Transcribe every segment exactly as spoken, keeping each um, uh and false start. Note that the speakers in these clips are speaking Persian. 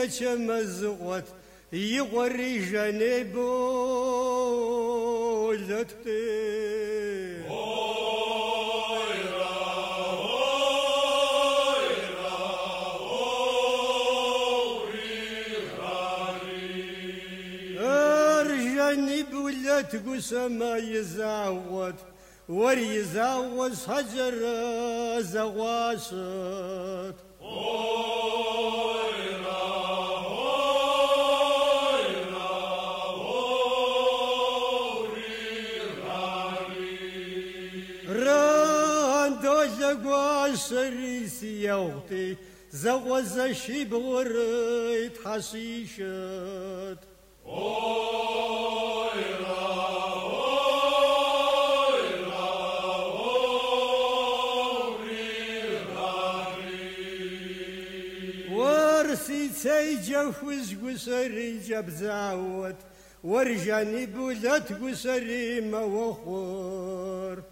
يتمزغت يغري جانبو لتي أرجانب ولا تقسم يزاوت وريزاوز حجر زواسط سريسي يوغتي زوز الشيب وريت حشيشت ورسي تيجفز قسري جاب زاوت ورجاني بولت قسري موخور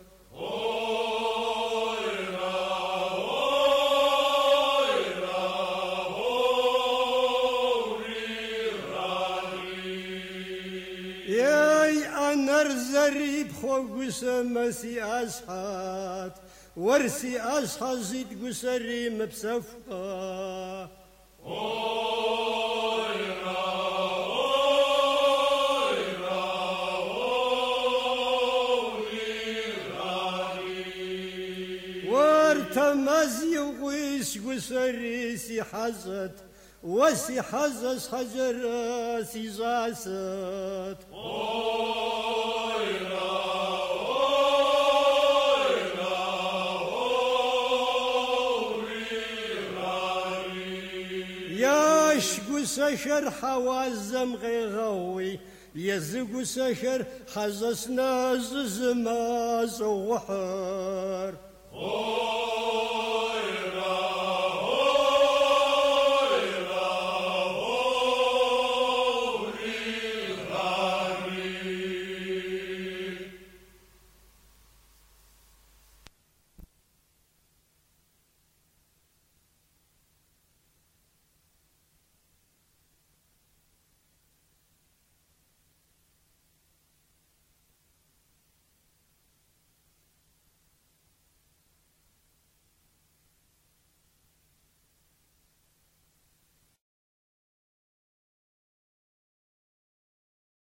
نرزري بخو قسمسي أصحات ورسي أصحى زيد قسري مبسفقة ورتمزي وغيس قسري سي حزت وسي حزس حجر سي زاست ياشقو سشر حوازم غيغوي يزقو سشر حزسنا ززماز وحر